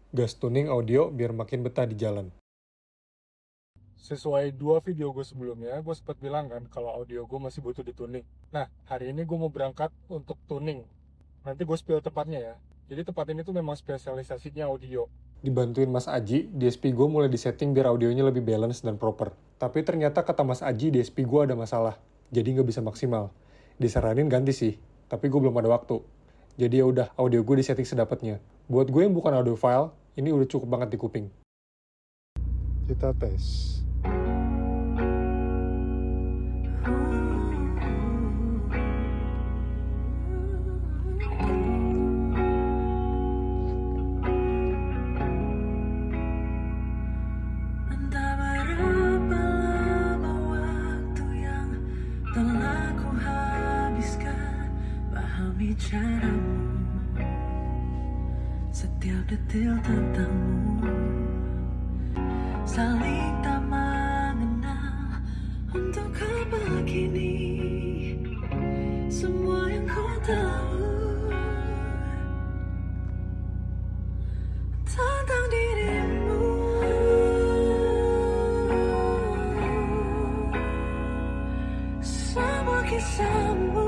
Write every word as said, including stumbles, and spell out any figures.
Gas tuning audio biar makin betah di jalan. Sesuai dua video gue sebelumnya, gue sempat bilang kan kalau audio gue masih butuh dituning. Nah, hari ini gue mau berangkat untuk tuning. Nanti gue spill tempatnya ya. Jadi tempat ini tuh memang spesialisasinya audio. Dibantuin Mas Aji, D S P gue mulai disetting biar audionya lebih balance dan proper. Tapi ternyata kata Mas Aji D S P gue ada masalah, jadi nggak bisa maksimal. Disaranin ganti sih, tapi gue belum ada waktu. Jadi ya udah, audio gue disetting sedapatnya. Buat gue yang bukan audiophile, ini udah cukup banget di kuping. Kita tes. Entah berapa lama waktu yang telah ku habiskan pahami caramu, setiap detil tentangmu, saling tak mengenal. Untuk apa kini semua yang ku tahu tentang dirimu, semua kisahmu